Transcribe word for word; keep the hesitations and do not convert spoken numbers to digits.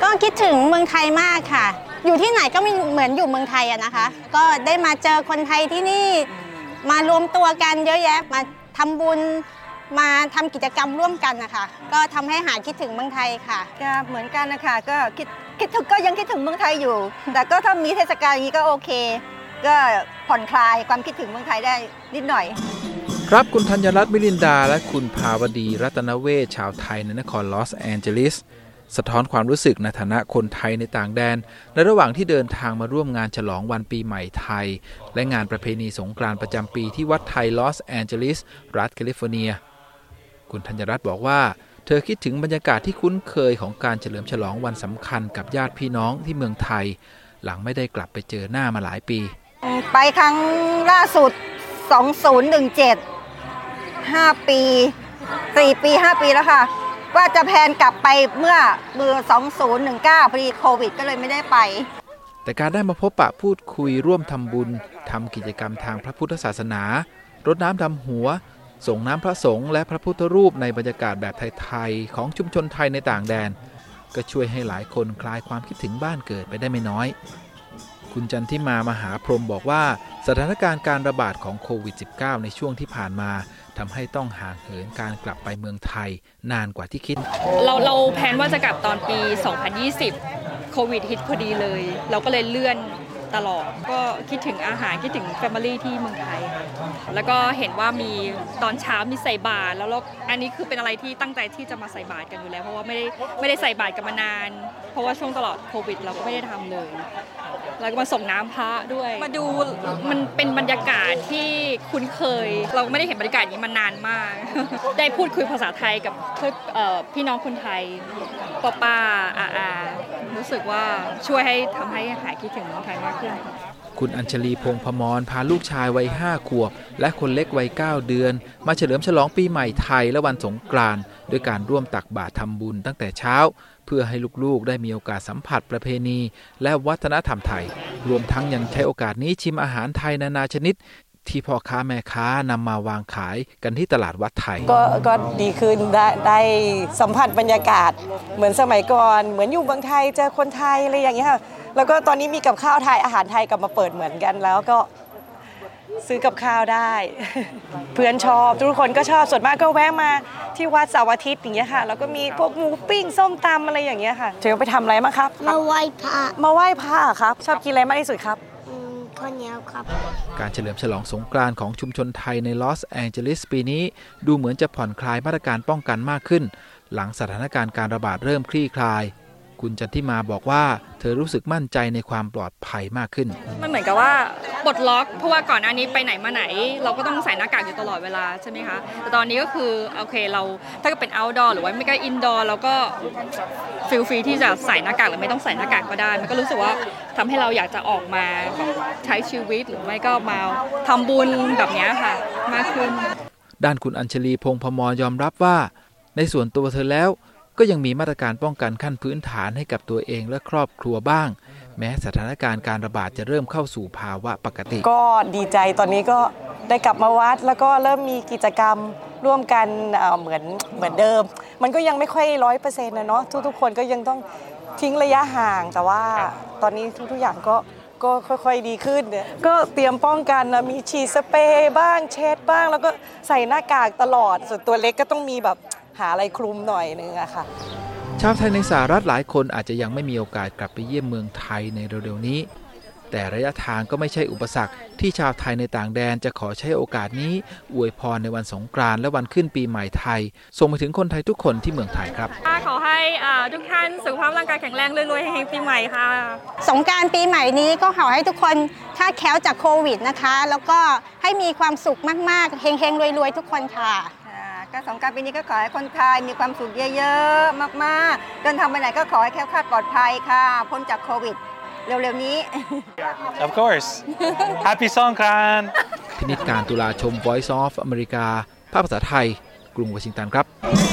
ก็คิดถึงเมืองไทยมากค่ะอยู่ที่ไหนก็เหมือนอยู่เมืองไทยอะนะคะก็ได้มาเจอคนไทยที่นี่มารวมตัวกันเยอะแยะมาทำบุญมาทำกิจกรรมร่วมกันนะคะก็ทำให้หายคิดถึงเมืองไทยค่ะก็เหมือนกันนะคะก็คิดคิดถึงก็ยังคิดถึงเมืองไทยอยู่แต่ก็ถ้ามีเทศกาลอย่างนี้ก็โอเคก็ผ่อนคลายความคิดถึงเมืองไทยได้นิดหน่อยครับคุณธัญรัตน์มิลินดาและคุณภาวดีรัตนเวชชาวไทยในนครลอสแอนเจลิสสะท้อนความรู้สึกในฐานะคนไทยในต่างแดนในระหว่างที่เดินทางมาร่วมงานฉลองวันปีใหม่ไทยและงานประเพณีสงกรานต์ประจำปีที่วัดไทยลอสแอนเจลิสรัฐแคลิฟอร์เนียคุณธัญรัตน์บอกว่าเธอคิดถึงบรรยากาศที่คุ้นเคยของการเฉลิมฉลองวันสำคัญกับญาติพี่น้องที่เมืองไทยหลังไม่ได้กลับไปเจอหน้ามาหลายปีไปครั้งล่าสุดสองพันสิบเจ็ด ห้าปีสี่ปีห้าปีแล้วค่ะว่าจะแพลนกลับไปเมื่อเมื่อสองพันสิบเก้าพอดีโควิดก็เลยไม่ได้ไปแต่การได้มาพบปะพูดคุยร่วมทำบุญทำกิจกรรมทางพระพุทธศาสนารดน้ำดำหัวส่งน้ำพระสงฆ์และพระพุทธรูปในบรรยากาศแบบไทยๆของชุมชนไทยในต่างแดนก็ช่วยให้หลายคนคลายความคิดถึงบ้านเกิดไปได้ไม่น้อยคุณจันทิมามหาพรหมบอกว่าสถานการณ์การระบาดของโควิด สิบเก้า ในช่วงที่ผ่านมาทำให้ต้องห่างเหินการกลับไปเมืองไทยนานกว่าที่คิดเราเราแพลนว่าจะกลับตอนปีสองพันยี่สิบโควิดฮิตพอดีเลยเราก็เลยเลื่อนตลอดก็คิดถึงอาหารคิดถึงแฟมิลี่ที่เมืองไทยแล้วก็เห็นว่ามีตอนเช้ามีใส่บาตรแล้วอันนี้คือเป็นอะไรที่ตั้งใจที่จะมาใส่บาตรกันอยู่แล้วเพราะว่าไม่ได้ไม่ได้ใส่บาตรกันมานานเพราะว่าช่วงตลอดโควิดเราก็ไม่ได้ทำเลยแล้วก็มาส่งน้ำพระด้วยมาดูมันเป็นบรรยากาศที่คุ้นเคยเราไม่ได้เห็นบรรยากาศนี้มานานมากได้พูดคุยภาษาไทยกับพี่น้องคนไทยป้าป้าอาอารู้สึกว่าช่วยให้ทำให้หายคิดถึงเมืองไทยมากขึ้นคุณอัญชลีพงษ์พมรพาลูกชายวัยห้าขวบและคนเล็กวัยเก้าเดือนมาเฉลิมฉลองปีใหม่ไทยและวันสงกรานต์ด้วยการร่วมตักบาตรทำบุญตั้งแต่เช้าเพื่อให้ลูกๆได้มีโอกาสสัมผัสประเพณีและวัฒนธรรมไทยรวมทั้งยังใช้โอกาสนี้ชิมอาหารไทยนานาชนิดที่พ่อค้าแม่ค้านำมาวางขายกันที่ตลาดวัดไทยก็ก็ดีขึ้นได้ได้สัมผัสบรรยากาศเหมือนสมัยก่อนเหมือนอยู่เมืองไทยเจอคนไทยอะไรอย่างเงี้ยค่ะแล้วก็ตอนนี้มีกับข้าวไทยอาหารไทยกลับมาเปิดเหมือนกันแล้วก็ซื้อกับข้าวได้เพื่อนชอบทุกคนก็ชอบส่วนมากก็แวะมาที่วัดเสาร์อาทิตย์อย่างเงี้ยค่ะแล้วก็มีพวกหมูปิ้งส้มตำอะไรอย่างเงี้ยค่ะเธอไปทำอะไรมาครับมาไหว้พระมาไหว้พระครับชอบกินอะไรมากที่สุดครับข้าวเหนียวครับการเฉลิมฉลองสงกรานต์ของชุมชนไทยในลอสแองเจลิสปีนี้ดูเหมือนจะผ่อนคลายมาตรการป้องกันมากขึ้นหลังสถานการณ์การระบาดเริ่มคลี่คลายคุณจันทิมาบอกว่าเธอรู้สึกมั่นใจในความปลอดภัยมากขึ้นมันเหมือนกับว่าปลดล็อกเพราะว่าก่อนหน้านี้ไปไหนมาไหนเราก็ต้องใส่หน้ากากอยู่ตลอดเวลาใช่ไหมคะแต่ตอนนี้ก็คือโอเคเราถ้าเกิดเป็น outdoor หรือว่าไม่ก็ indoor เราก็ฟีลฟรีที่จะใส่หน้ากากหรือไม่ต้องใส่หน้ากากก็ได้มันก็รู้สึกว่าทำให้เราอยากจะออกมาใช้ชีวิตหรือไม่ก็มาทำบุญแบบนี้ค่ะมากขึ้นด้านคุณอัญชลีพงษ์พมรยอมรับว่าในส่วนตัวเธอแล้วก็ยังมีมาตรการป้องกันขั้นพื้นฐานให้กับตัวเองและครอบครัวบ้างแม้สถานการณ์การระบาดจะเริ่มเข้าสู่ภาวะปกติก็ดีใจตอนนี้ก็ได้กลับมาวัดแล้วก็เริ่มมีกิจกรรมร่วมกันเหมือนเหมือนเดิมมันก็ยังไม่ค่อยร้อยเปอร์เซ็นต์นะเนาะทุกๆคนก็ยังต้องทิ้งระยะห่างแต่ว่าตอนนี้ทุกๆอย่างก็ก็ค่อยๆดีขึ้นเนี่ยก็เตรียมป้องกันนะมีฉีดสเปรย์บ้างเช็ดบ้างแล้วก็ใส่หน้ากากตลอดส่วนตัวเล็กก็ต้องมีแบบหาอะไรคลุมหน่อยนึงอะค่ะชาวไทยในสหรัฐหลายคนอาจจะยังไม่มีโอกาสกลับไปเยี่ยมเมืองไทยในเร็วๆนี้แต่ระยะทางก็ไม่ใช่อุปสรรคที่ชาวไทยในต่างแดนจะขอใช้โอกาสนี้อวยพรในวันสงกรานต์และวันขึ้นปีใหม่ไทยส่งไปถึงคนไทยทุกคนที่เมืองไทยครับขอให้ทุกท่านสุขภาพร่างกายแข็งแรงรวยๆเฮงๆปีใหม่ค่ะสงกรานต์ปีใหม่นี้ก็ขอให้ทุกคนคลาดแคล้วจากโควิดนะคะแล้วก็ให้มีความสุขมากๆเฮงๆรวยๆทุกคนค่ะก็สงกรานต์ปีนี้ก็ขอให้คนไทยมีความสุขเยอะๆมากๆเดินทางไปไหนก็ขอให้แคล้วคลาดปลอดภัยค่ะพ้นจากโควิดเร็วๆนี้ Of course Happy สงกรานต์พินิจการตุลาชม Voice of America ภาคภาษาไทยกรุงวอชิงตันครับ